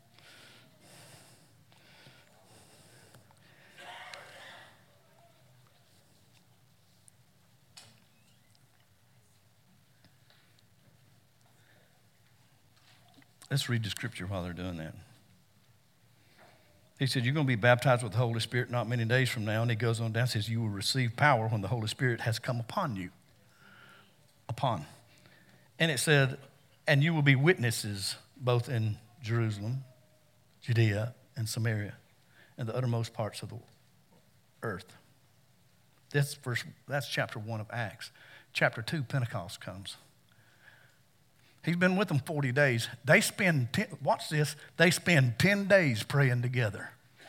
Let's read the scripture while they're doing that. He said, you're going to be baptized with the Holy Spirit not many days from now. And he goes on down and says, you will receive power when the Holy Spirit has come upon you. Upon. And it said, and you will be witnesses both in Jerusalem, Judea, and Samaria, and the uttermost parts of the earth. That's, verse, that's chapter one of Acts. Chapter two, Pentecost comes. He's been with them forty days. They spend, ten, watch this, they spend ten days praying together.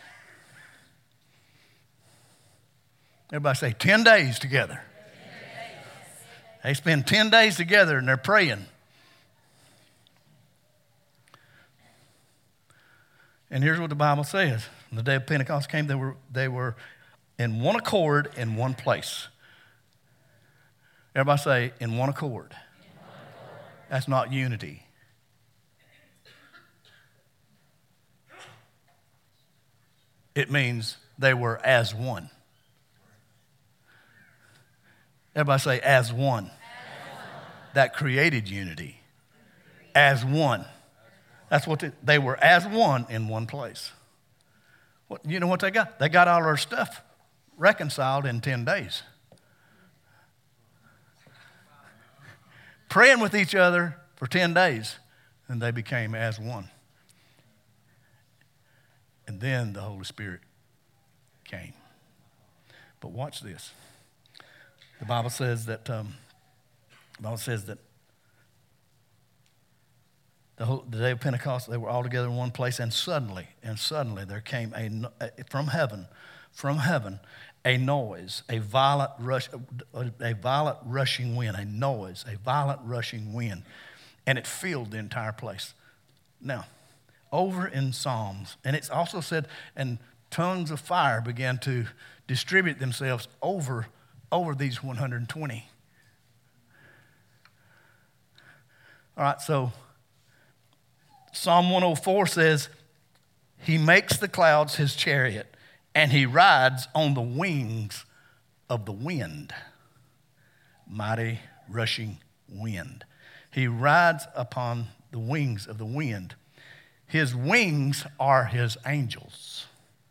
Everybody say ten days together. ten days. They spend ten days together and they're praying. And here's what the Bible says. On the day of Pentecost came, they were, they were in one accord in one place. Everybody say, in one accord. That's not unity. It means they were as one. Everybody say, as one. As one. That created unity. As one. That's what they, they were, as one in one place. What, you know what they got? They got all their stuff reconciled in ten days. Praying with each other for ten days, and they became as one. And then the Holy Spirit came. But watch this. The Bible says that, um, the Bible says that the, whole, the day of Pentecost, they were all together in one place, and suddenly, and suddenly there came a, a from heaven, from heaven, a noise, a violent rush, a violent rushing wind, a noise, a violent rushing wind, and it filled the entire place. Now, over in Psalms, and it's also said, and tongues of fire began to distribute themselves over, over these one hundred twenty. All right, so Psalm one oh four says, he makes the clouds his chariot, and he rides on the wings of the wind. Mighty rushing wind. He rides upon the wings of the wind. His wings are his angels.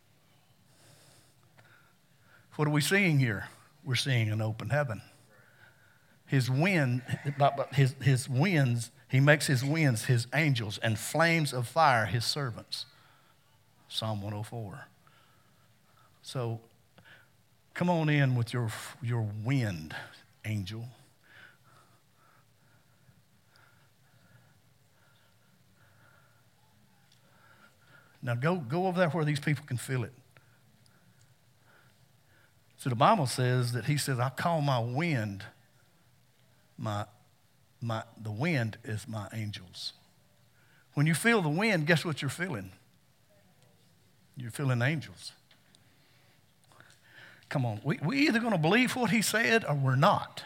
What are we seeing here? We're seeing an open heaven. His wind, his, his winds, he makes his winds his angels, and flames of fire his servants. Psalm one oh four. So come on in with your, your wind, angel. Now go, go over there where these people can feel it. So the Bible says that he says, I call my wind, my, my, the wind is my angels. When you feel the wind, guess what you're feeling? You're feeling angels. Come on, we, we either going to believe what he said or we're not.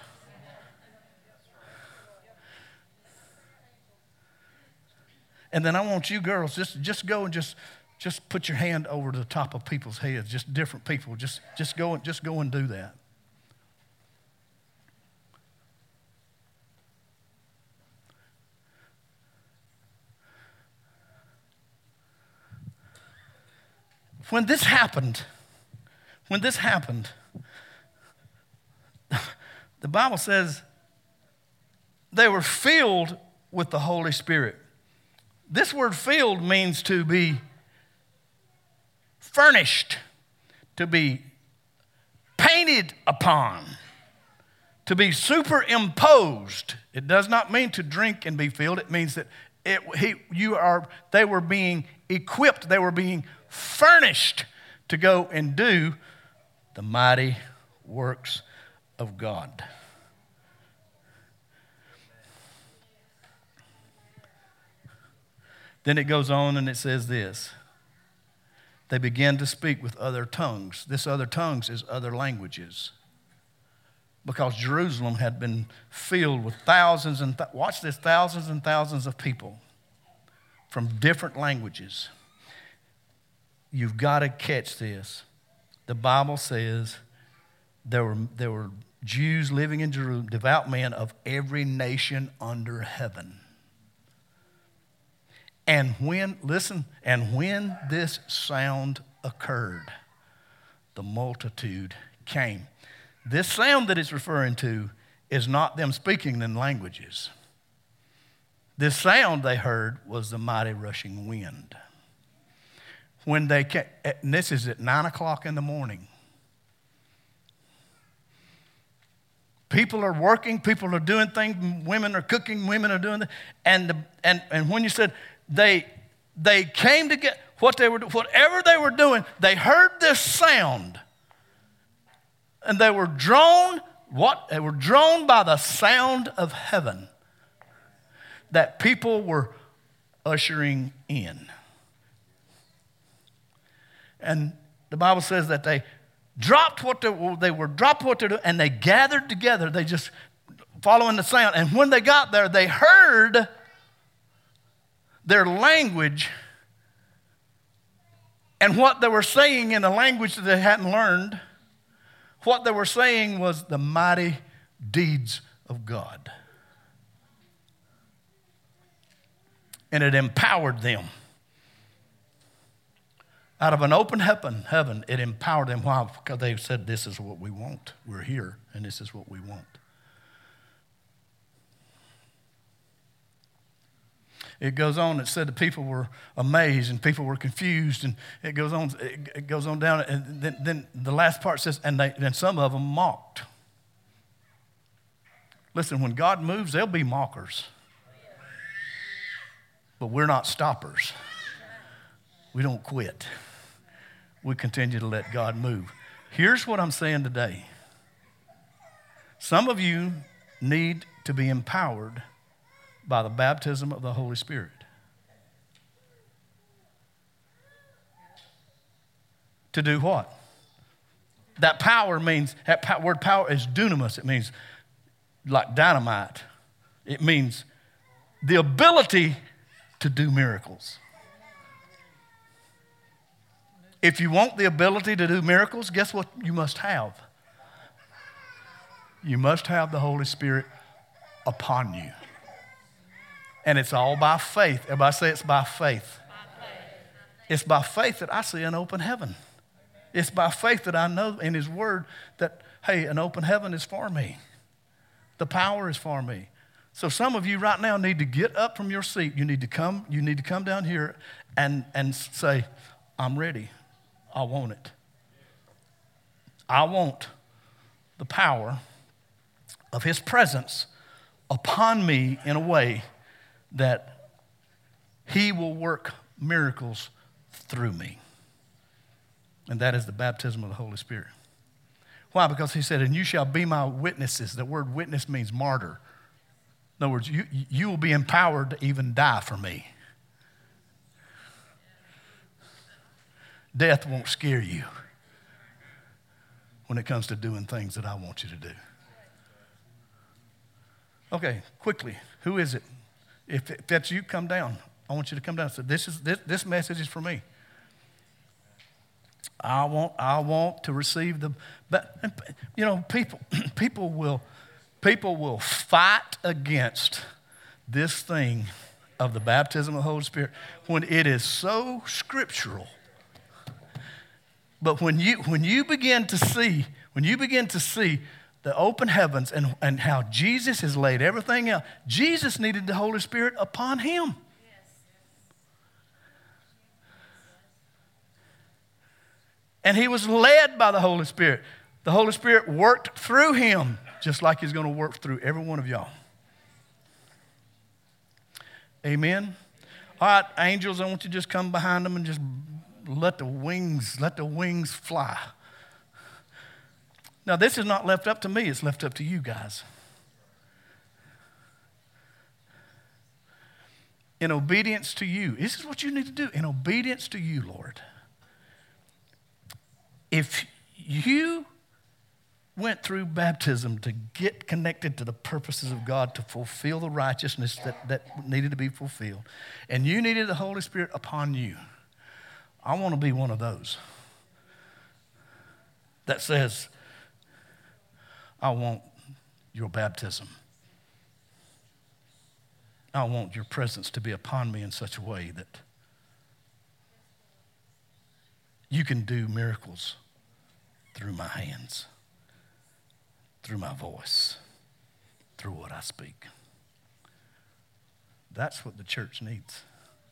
And then I want you girls, just, just go and just, just put your hand over the top of people's heads, just different people. Just, just, go, just go and do that. When this happened, when this happened, the Bible says they were filled with the Holy Spirit. This word filled means to be furnished, to be painted upon, to be superimposed. It does not mean to drink and be filled. It means that it, he, you are, they were being equipped, they were being furnished to go and do the mighty works of God. Then it goes on and it says this. They began to speak with other tongues. This other tongues is other languages. Because Jerusalem had been filled with thousands and, th- watch this, thousands and thousands of people from different languages. You've got to catch this. The Bible says there were, there were Jews living in Jerusalem, devout men of every nation under heaven. And when, listen, and when this sound occurred, the multitude came. This sound that it's referring to is not them speaking in languages. This sound they heard was the mighty rushing wind. When they came, and this is at nine o'clock in the morning. People are working, people are doing things, women are cooking, women are doing that. And, the, and, and when you said they, they came to get what they were, whatever they were doing, they heard this sound. And they were drawn, what? They were drawn by the sound of heaven that people were ushering in. And the Bible says that they dropped what they, they were, dropped what they're doing, and they gathered together. They just following the sound. And when they got there, they heard their language, and what they were saying in a language that they hadn't learned. What they were saying was the mighty deeds of God. And it empowered them. Out of an open heaven, heaven, it empowered them. Why? Because they said, this is what we want. We're here, and this is what we want. It goes on, it said the people were amazed and people were confused, and it goes on, it goes on down, and then, then the last part says, and they, then some of them mocked. Listen, when God moves, there'll be mockers. But we're not stoppers. We don't quit. We continue to let God move. Here's what I'm saying today. Some of you need to be empowered by the baptism of the Holy Spirit. To do what? That power means, that pow, word power is dunamis. It means like dynamite. It means the ability to do miracles. If you want the ability to do miracles, guess what you must have? You must have the Holy Spirit upon you. And it's all by faith. Everybody say it's by faith. It's by faith that I see an open heaven. It's by faith that I know in His Word that, hey, an open heaven is for me. The power is for me. So some of you right now need to get up from your seat. You need to come, you need to come down here and, and say, I'm ready. I want it. I want the power of His presence upon me in a way that He will work miracles through me. And that is the baptism of the Holy Spirit. Why? Because He said, and you shall be my witnesses. The word witness means martyr. In other words, you, you will be empowered to even die for me. Death won't scare you when it comes to doing things that I want you to do. Okay, quickly, who is it? If, if that's you, come down. I want you to come down. So this is this, this message is for me. I want I want to receive the. But you know, people people will people will fight against this thing of the baptism of the Holy Spirit when it is so scriptural. But when you when you begin to see when you begin to see the open heavens and, and how Jesus has laid everything out, Jesus needed the Holy Spirit upon Him. And He was led by the Holy Spirit. The Holy Spirit worked through Him, just like He's going to work through every one of y'all. Amen? All right, angels, I want you to just come behind them and just let the wings, let the wings fly. Now, this is not left up to me. It's left up to you guys. In obedience to you. This is what you need to do. In obedience to you, Lord. If you went through baptism to get connected to the purposes of God to fulfill the righteousness that, that needed to be fulfilled, and you needed the Holy Spirit upon you, I want to be one of those that says, I want your baptism. I want your presence to be upon me in such a way that you can do miracles through my hands, through my voice, through what I speak. That's what the church needs.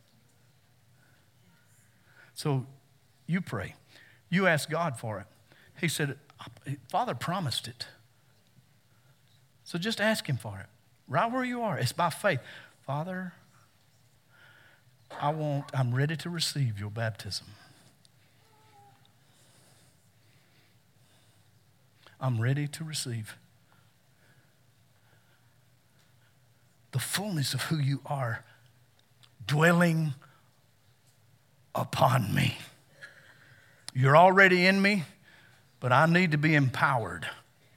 So you pray. You ask God for it. He said, Father promised it. So just ask Him for it. Right where you are. It's by faith. Father, I want, I'm ready to receive your baptism. I'm ready to receive the fullness of who you are dwelling upon me. You're already in me, but I need to be empowered.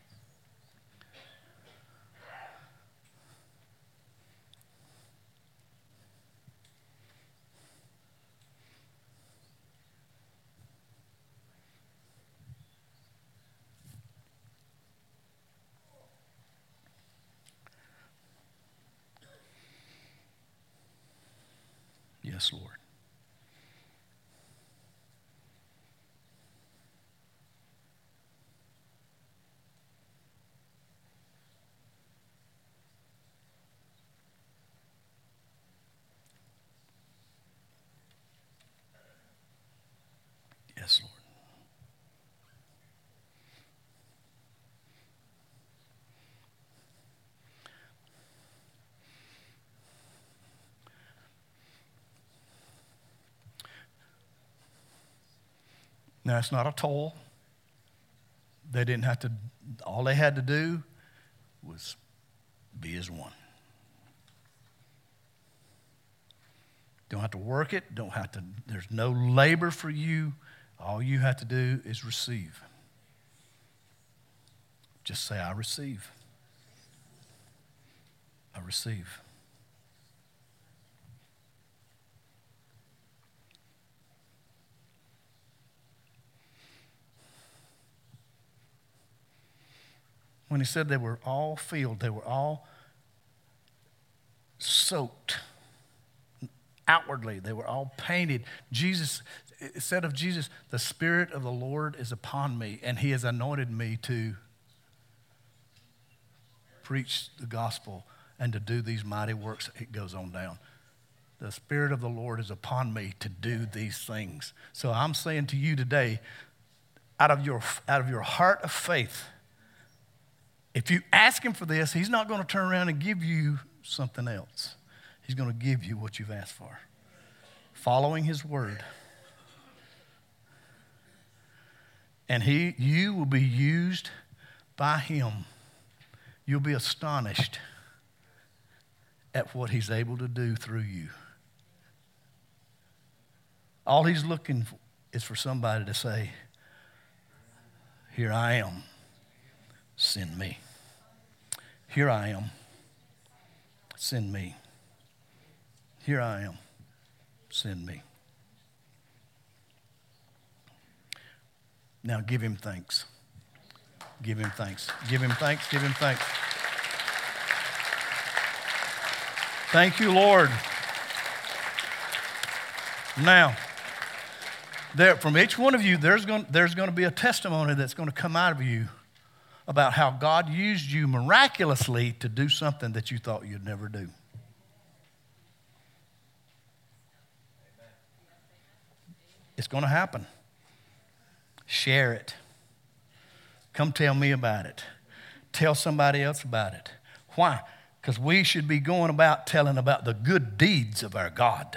Yes, Lord. Yes, Lord. Now, it's not a toll. They didn't have to, all they had to do was be as one. Don't have to work it. Don't have to, there's no labor for you. All you have to do is receive. Just say, I receive. I receive. When he said they were all filled, they were all soaked outwardly. They were all painted. Jesus, it said of Jesus, the Spirit of the Lord is upon me, and he has anointed me to preach the gospel and to do these mighty works. It goes on down. The Spirit of the Lord is upon me to do these things. So I'm saying to you today, out of your, out of your heart of faith, if you ask him for this, he's not going to turn around and give you something else. He's going to give you what you've asked for. Following his word. And he, you will be used by him. You'll be astonished at what he's able to do through you. All he's looking for is for somebody to say, here I am. Send me. Here I am. Send me. Here I am. Send me. Now give him thanks. Give him thanks. Give him thanks. Give him thanks. Thank you, Lord. Now, there, from each one of you, there's going, there's going to be a testimony that's going to come out of you about how God used you miraculously to do something that you thought you'd never do. It's going to happen. Share it. Come tell me about it. Tell somebody else about it. Why? Because we should be going about telling about the good deeds of our God.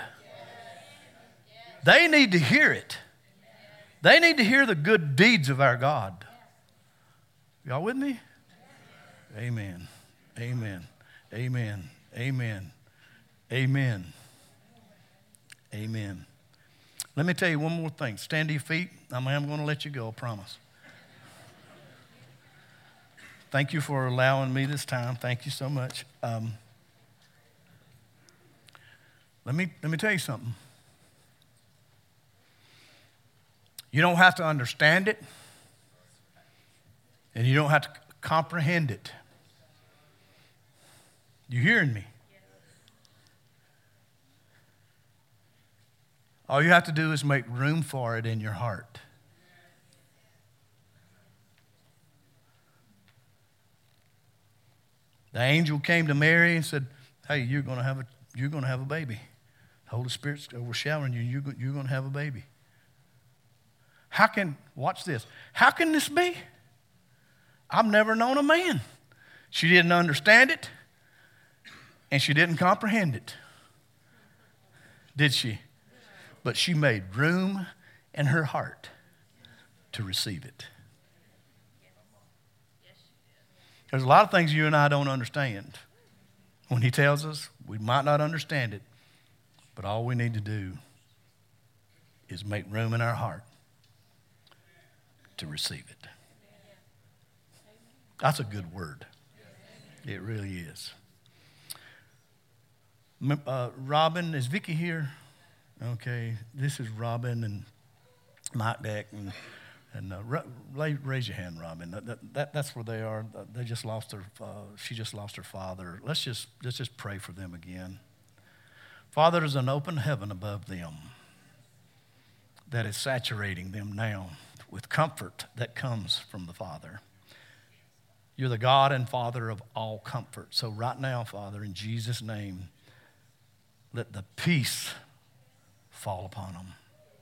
They need to hear it. They need to hear the good deeds of our God. Y'all with me? Amen. Amen. Amen. Amen. Amen. Amen. Let me tell you one more thing. Stand to your feet. I'm, I'm going to let you go, I promise. Thank you for allowing me this time. Thank you so much. Um, let me, let me tell you something. You don't have to understand it. And you don't have to comprehend it. You hearing me? All you have to do is make room for it in your heart. The angel came to Mary and said, hey, you're going to have a, you're going to have a baby. The Holy Spirit's overshadowing you. You're, you're going to have a baby. How can, watch this. How can this be? I've never known a man. She didn't understand it, and she didn't comprehend it. Did she? But she made room in her heart to receive it. There's a lot of things you and I don't understand. When he tells us, we might not understand it, but all we need to do is make room in our heart to receive it. That's a good word. It really is. Uh, Robin, is Vicki here? Okay, this is Robin and Mike Deck, and, and uh, ra- raise your hand, Robin. That, that, that's where they are. They just lost their. Uh, she just lost her father. Let's just let's just pray for them again. Father, there's an open heaven above them that is saturating them now with comfort that comes from the Father. You're the God and Father of all comfort. So right now, Father, in Jesus' name, let the peace fall upon them.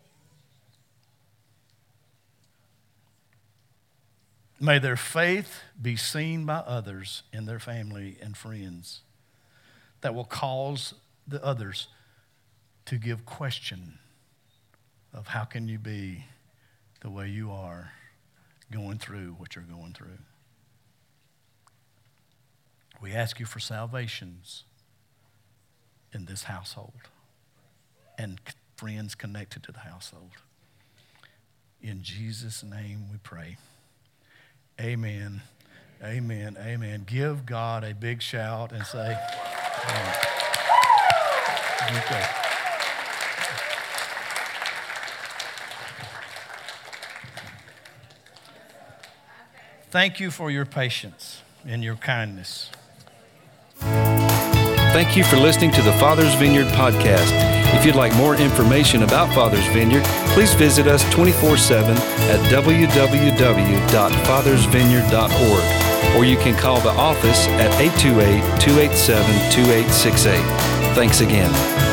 May their faith be seen by others in their family and friends that will cause the others to give question of how can you be the way you are going through what you're going through. We ask you for salvations in this household and friends connected to the household. In Jesus' name we pray. Amen. Amen. Amen. Give God a big shout and say, amen. Okay. Thank you for your patience and your kindness. Thank you for listening to the Father's Vineyard podcast. If you'd like more information about Father's Vineyard, please visit us twenty-four seven at w w w dot fathers vineyard dot org, or you can call the office at eight two eight, two eight seven, two eight six eight. Thanks again.